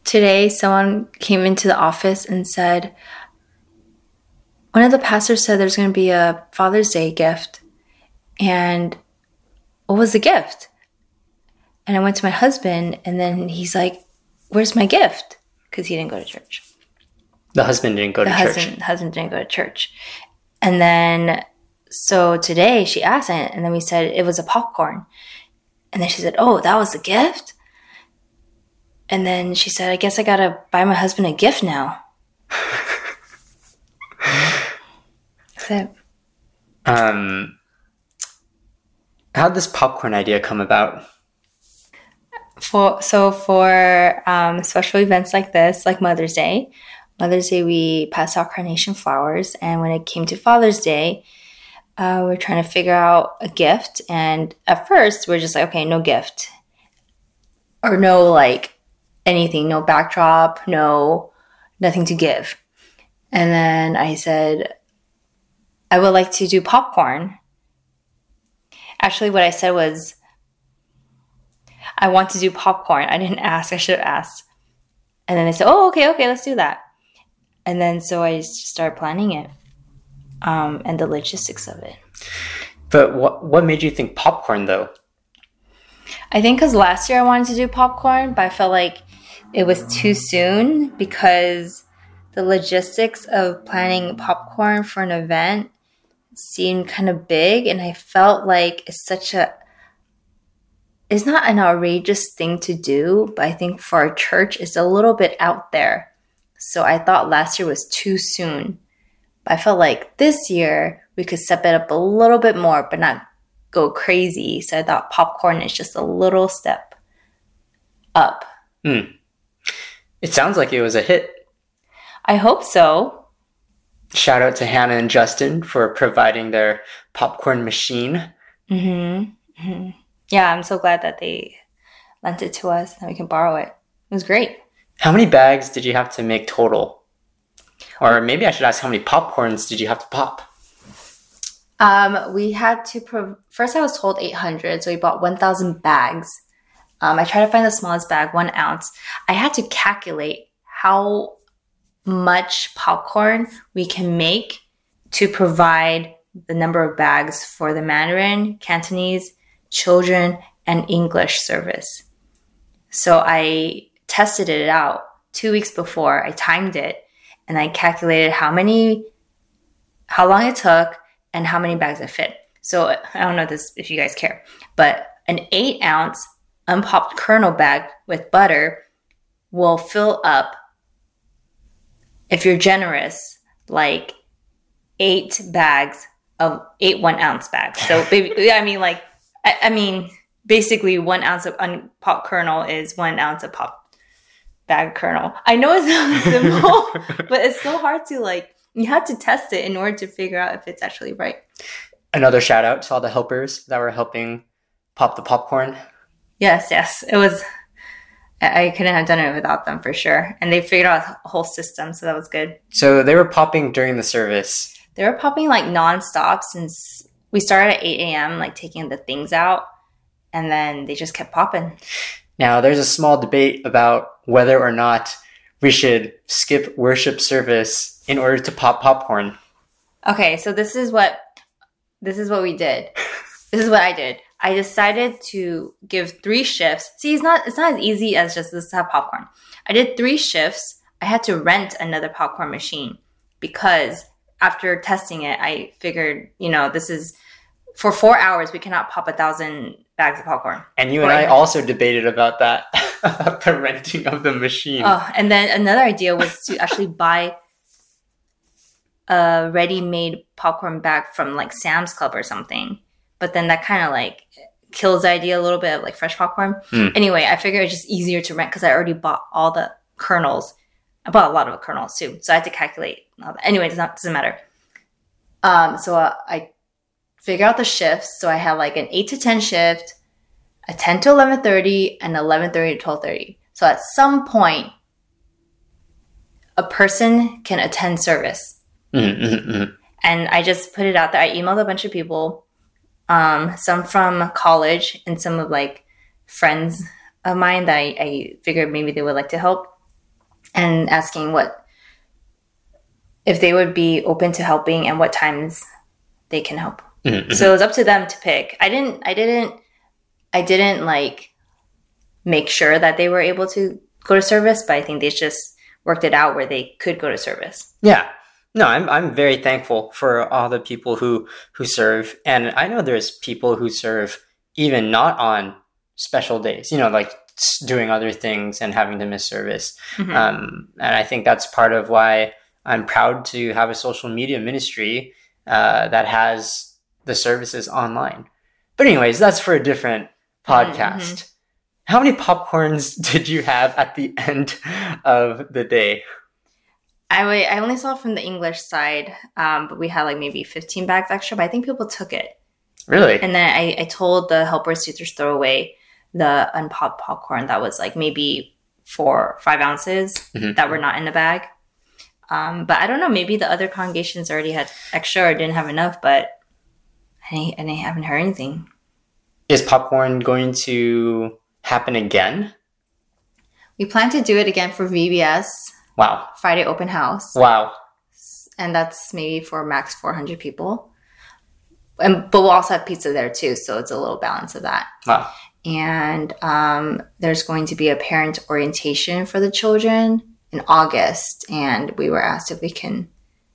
Today, someone came into the office and said, one of the pastors said there's going to be a Father's Day gift. And what was the gift? And I went to my husband, and then he's like, where's my gift? Because he didn't go to church. The husband didn't go to church. The husband didn't go to church. And then, so today she asked, and then we said it was a popcorn. And then she said, oh, that was the gift? And then she said, I guess I got to buy my husband a gift now. That's it. How'd this popcorn idea come about? For special events like this, like Mother's Day, we pass out carnation flowers. And when it came to Father's Day, we're trying to figure out a gift. And at first, we're just like, okay, no gift. Or no, like, anything. No backdrop. Nothing to give. And then I said, I would like to do popcorn. Actually, what I said was, I want to do popcorn. I didn't ask. I should have asked. And then they said, oh, okay, let's do that. And then so I just started planning it and the logistics of it. But what made you think popcorn, though? I think because last year I wanted to do popcorn, but I felt like it was too soon because the logistics of planning popcorn for an event seemed kind of big. And I felt like it's not an outrageous thing to do, but I think for our church, it's a little bit out there. So I thought last year was too soon. But I felt like this year we could step it up a little bit more, but not go crazy. So I thought popcorn is just a little step up. It sounds like it was a hit. I hope so. Shout out to Hannah and Justin for providing their popcorn machine. Yeah, I'm so glad that they lent it to us and we can borrow it. It was great. How many bags did you have to make total? Or maybe I should ask, how many popcorns did you have to pop? We had to... First I was told 800, so we bought 1,000 bags. I tried to find the smallest bag, 1 ounce. I had to calculate how much popcorn we can make to provide the number of bags for the Mandarin, Cantonese, children, and English service. So I tested it out 2 weeks before. I timed it and I calculated how long it took and how many bags it fit. So I don't know if you guys care, but an 8 ounce unpopped kernel bag with butter will fill up, if you're generous, like 8 bags of 8 1 ounce bags. So basically 1 ounce of unpopped kernel is 1 ounce of pop bag kernel. I know it's not simple, but it's so hard to you have to test it in order to figure out if it's actually right. Another shout out to all the helpers that were helping pop the popcorn. Yes. It was, I couldn't have done it without them for sure. And they figured out a whole system, so that was good. So they were popping during the service. They were popping nonstop since we started at 8 a.m., taking the things out. And then they just kept popping. Now, there's a small debate about whether or not we should skip worship service in order to pop popcorn. Okay, so this is what we did. This is what I did. I decided to give 3 shifts. See, it's not as easy as just this to have popcorn. I did 3 shifts. I had to rent another popcorn machine because after testing it, I figured, this is for 4 hours, we cannot pop 1,000 bags of popcorn. And you and I also debated about that, about the renting of the machine. Oh, and then another idea was to actually buy a ready-made popcorn bag from Sam's Club or something. But then that kind of kills the idea a little bit of fresh popcorn. Anyway, I figured it's just easier to rent because I already bought all the kernels. I bought a lot of kernels too. So I had to calculate all that. Anyway, it doesn't matter. So I figure out the shifts. So I have an 8 to 10 shift, a 10 to 11:30, and 11:30 to 12:30. So at some point, a person can attend service. And I just put it out there. I emailed a bunch of people, some from college and some of friends of mine that I figured maybe they would like to help. and asking if they would be open to helping and what times they can help. Mm-hmm. So it was up to them to pick. I didn't like make sure that they were able to go to service, but I think they just worked it out where they could go to service. Yeah. No, I'm very thankful for all the people who serve. And I know there's people who serve even not on special days, like doing other things and having to miss service. Mm-hmm. And I think that's part of why I'm proud to have a social media ministry that has the services online. But anyways, that's for a different podcast. Mm-hmm. How many popcorns did you have at the end of the day? I only saw from the English side, but we had like maybe 15 bags extra, but I think people took it. Really? And then I told the helpers to just throw away the unpopped popcorn that was like maybe 4 or 5 ounces mm-hmm. that were not in the bag. But I don't know, maybe the other congregations already had extra or didn't have enough, but I haven't heard anything. Is popcorn going to happen again? We plan to do it again for VBS. Wow. Friday open house. Wow. And that's maybe for max 400 people. But we'll also have pizza there too, so it's a little balance of that. Wow. And there's going to be a parent orientation for the children in August, and we were asked if they can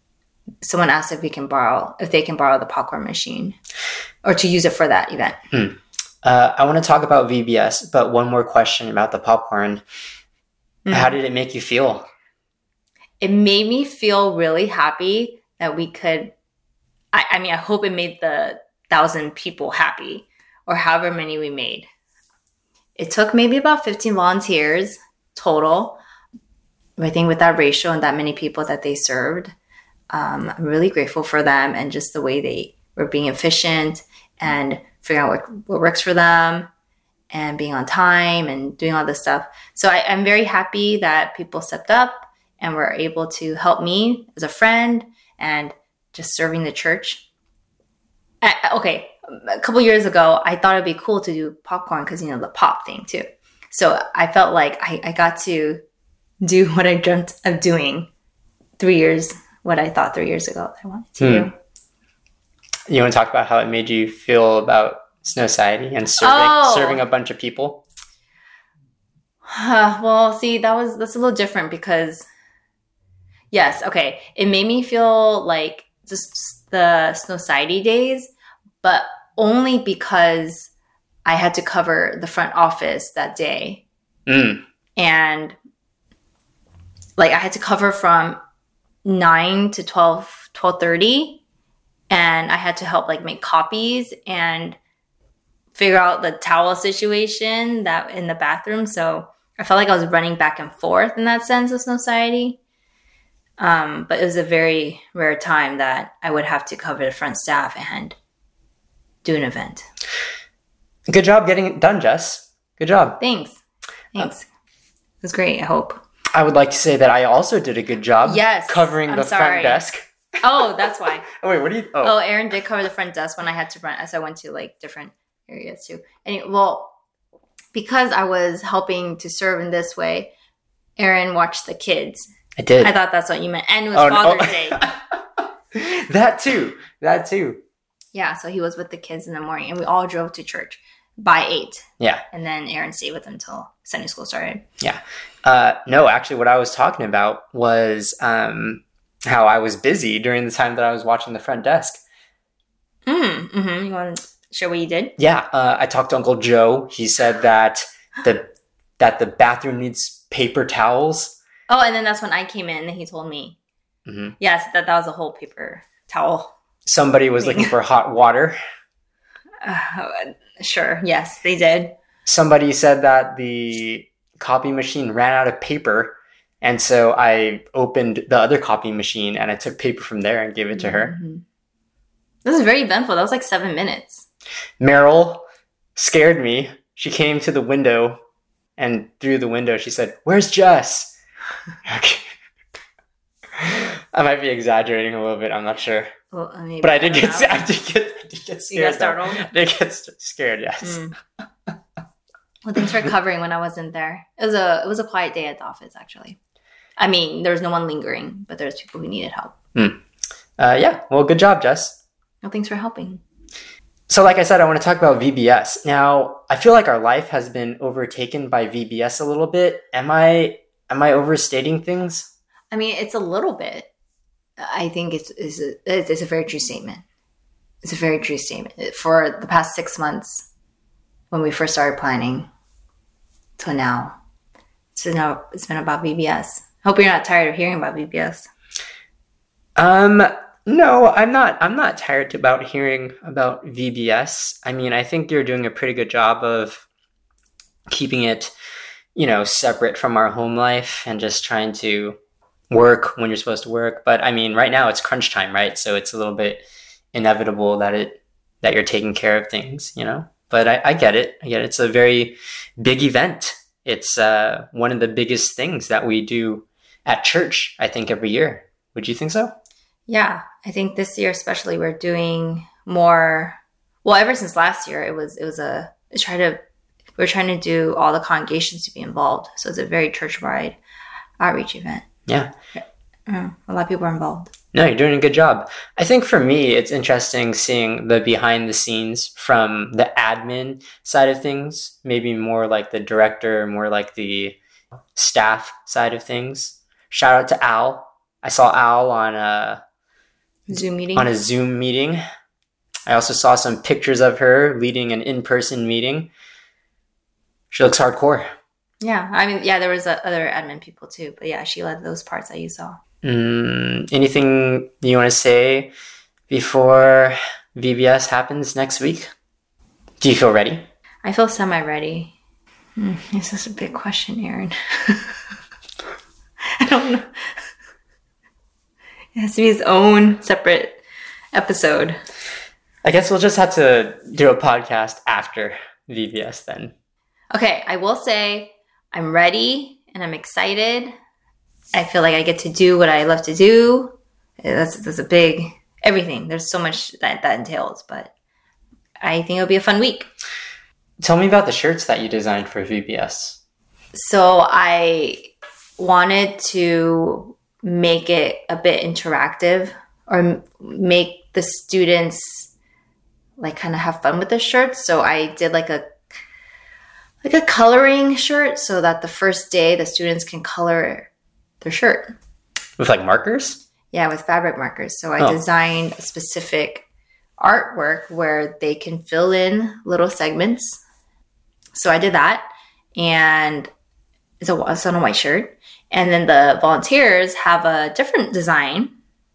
borrow the popcorn machine or to use it for that event. I want to talk about VBS, but one more question about the popcorn. Mm-hmm. How did it make you feel? It made me feel really happy that we could, I mean, I hope it made the 1,000 people happy or however many we made. It took maybe about 15 volunteers total. I think with that ratio and that many people that they served, I'm really grateful for them and just the way they were being efficient and figuring out what works for them and being on time and doing all this stuff. So I'm very happy that people stepped up and were able to help me as a friend and just serving the church. Okay, a couple years ago, I thought it'd be cool to do popcorn because, the pop thing too. So I felt like I got to do what I dreamt of doing what I thought 3 years ago that I wanted to do. You want to talk about how it made you feel about Snowciety and serving a bunch of people? Well, see, that's a little different because, yes, okay, it made me feel like just the Snowciety days, but only because I had to cover the front office that day. And like I had to cover from 9 to 12:30, and I had to help like make copies and figure out the towel situation that in the bathroom. So I felt like I was running back and forth in that sense of Snowciety. But it was a very rare time that I would have to cover the front staff and do an event. Good job getting it done, Jess. Good job. Thanks. It was great, I hope. I would like to say that I also did a good job covering the front desk. Oh, that's why. Wait, what do you... Oh, Aaron did cover the front desk when I had to run, as I went to like different areas too. Anyway, well, because I was helping to serve in this way, Aaron watched the kids. I did. I thought that's what you meant. And it was Father's Day. That too. Yeah, so he was with the kids in the morning, and we all drove to church by 8. Yeah. And then Aaron stayed with them until Sunday school started. Yeah. No, actually, what I was talking about was how I was busy during the time that I was watching the front desk. Mm-hmm. You want to share what you did? Yeah. I talked to Uncle Joe. He said that the bathroom needs paper towels. Oh, and then that's when I came in and he told me. Mm-hmm. Yes, that was a whole paper towel. Somebody was looking for hot water. Sure. Yes, they did. Somebody said that the copy machine ran out of paper. And so I opened the other copy machine and I took paper from there and gave it to her. Mm-hmm. This was very eventful. That was like 7 minutes. Meryl scared me. She came to the window and through the window she said, "Where's Jess?" Okay. I might be exaggerating a little bit. I'm not sure. Well, but I did get scared. You got startled? I did get scared, yes. Well, thanks for covering when I wasn't there. It was a quiet day at the office, actually. I mean, there's no one lingering, but there's people who needed help. Yeah, well, good job, Jess. Well, thanks for helping. So like I said, I want to talk about VBS. Now, I feel like our life has been overtaken by VBS a little bit. Am I overstating things? I mean, it's a little bit. I think it's a very true statement. It's a very true statement. For the past 6 months, when we first started planning, till now, it's been about VBS. Hope you're not tired of hearing about VBS. No, I'm not tired about hearing about VBS. I mean, I think you're doing a pretty good job of keeping it, separate from our home life and just trying to work when you're supposed to work. But I mean, right now it's crunch time, right? So it's a little bit inevitable that you're taking care of things, But I get it. It's a very big event. It's one of the biggest things that we do at church, I think, every year. Would you think so? Yeah, I think this year especially we're doing more. Well, ever since last year, we're trying to do all the congregations to be involved. So it's a very church-wide outreach event. Yeah. A lot of people are involved. No, you're doing a good job. I think for me, it's interesting seeing the behind the scenes from the admin side of things, maybe more like the director, more like the staff side of things. Shout out to Al. I saw Al on a Zoom meeting. I also saw some pictures of her leading an in-person meeting. She looks hardcore. Yeah, I mean, there was other admin people too, but yeah, she led those parts that you saw. Anything you want to say before VBS happens next week? Do you feel ready? I feel semi-ready. This is a big question, Aaron. I don't know. It has to be its own separate episode. I guess we'll just have to do a podcast after VBS then. Okay, I will say I'm ready and I'm excited. I feel like I get to do what I love to do. That's a big everything. There's so much that entails, but I think it'll be a fun week. Tell me about the shirts that you designed for VBS. So I wanted to make it a bit interactive or make the students like kind of have fun with the shirts. So I did like a coloring shirt so that the first day the students can color their shirt. With like markers? Yeah, with fabric markers. So I designed a specific artwork where they can fill in little segments. So I did that, and it's on a white shirt. And then the volunteers have a different design.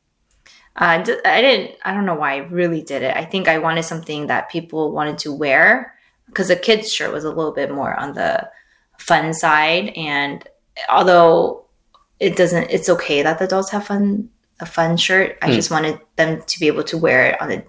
I don't know why I really did it. I think I wanted something that people wanted to wear because the kids' shirt was a little bit more on the fun side. And although it's okay that the adults have a fun shirt. I just wanted them to be able to wear it on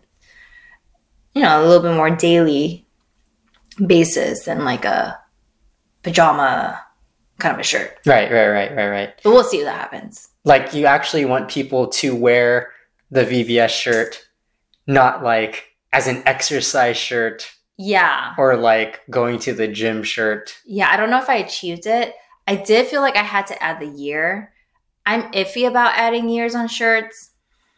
a little bit more daily basis than like a pajama kind of a shirt. Right. But we'll see if that happens. Like you actually want people to wear the VBS shirt, not like as an exercise shirt. Yeah. Or like going to the gym shirt. Yeah, I don't know if I achieved it. I did feel like I had to add the year. I'm iffy about adding years on shirts.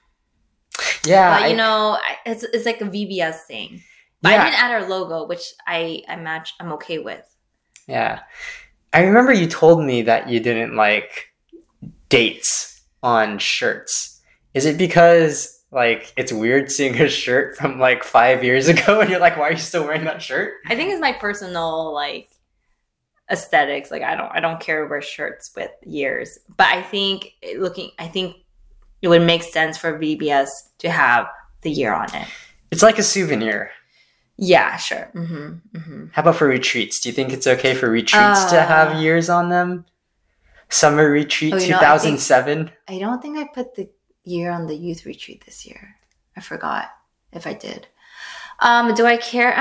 Yeah. But it's like a VBS thing. But I didn't add our logo, which I'm okay with. Yeah. I remember you told me that you didn't like dates on shirts. Is it because like it's weird seeing a shirt from like 5 years ago and you're like, why are you still wearing that shirt? I think it's my personal like aesthetics. Like I don't care to wear shirts with years. But I think it would make sense for VBS to have the year on it. It's like a souvenir. Yeah, sure. Mm-hmm, mm-hmm. How about for retreats? Do you think it's okay for retreats to have years on them? Summer retreat 2007? I don't think I put the year on the youth retreat this year. I forgot if I did. Do I care?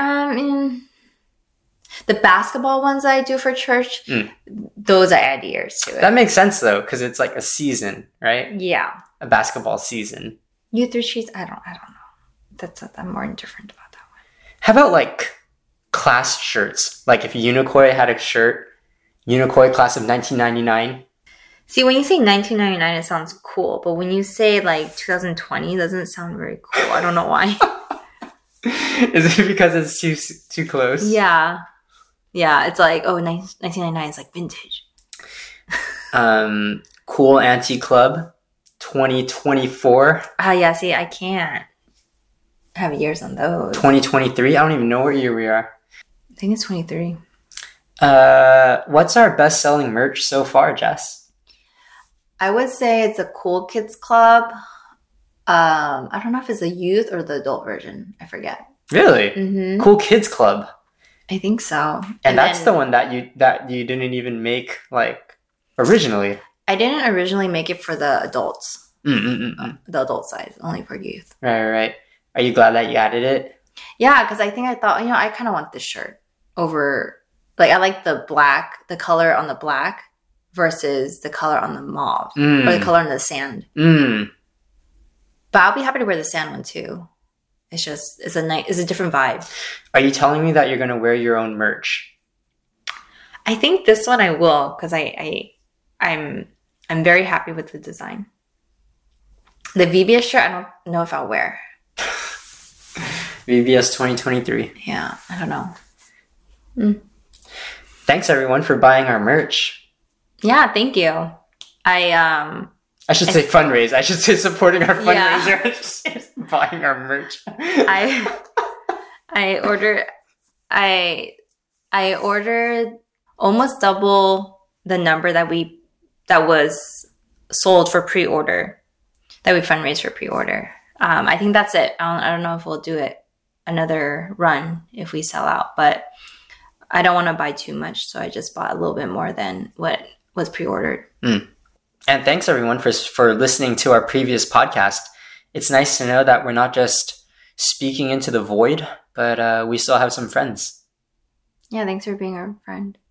The basketball ones that I do for church, those I add years to it. That makes sense though, because it's like a season, right? Yeah. A basketball season. Youth retreats, I don't know. I'm more indifferent about that one. How about like class shirts? Like if Unicoi had a shirt, Unicoi class of 1999. See, when you say 1999, it sounds cool. But when you say like 2020, it doesn't sound very cool. I don't know why. Is it because it's too close? Yeah. Yeah, it's like, 1999 is like vintage. Cool Auntie Club 2024. Yeah, see, I can't have years on those. 2023? I don't even know what year we are. I think it's 23. What's our best-selling merch so far, Jess? I would say it's a Cool Kids Club. I don't know if it's the youth or the adult version. I forget. Really? Mm-hmm. Cool Kids Club. I think so. And that's the one that you didn't even make like originally. I didn't originally make it for the adults. The adult size, only for youth. Right. Are you glad that you added it? Yeah, because I thought, I kind of want this shirt over, like, I like the black, the color on the black versus the color on the mauve or the color on the sand. But I'll be happy to wear the sand one too. It's just, it's a different vibe. Are you telling me that you're going to wear your own merch? I think this one I will, because I'm very happy with the design. The VBS shirt, I don't know if I'll wear. VBS 2023. Yeah, I don't know. Thanks everyone for buying our merch. Yeah, thank you. I should say fundraise. I should say supporting our fundraiser. Yeah. Buying our merch. I ordered almost double the number that was sold for pre-order, that we fundraised for pre-order. I think that's it. I don't know if we'll do it another run if we sell out, but I don't want to buy too much, so I just bought a little bit more than what was pre-ordered. And thanks everyone for listening to our previous podcast. It's nice to know that we're not just speaking into the void, but we still have some friends. Yeah, thanks for being our friend.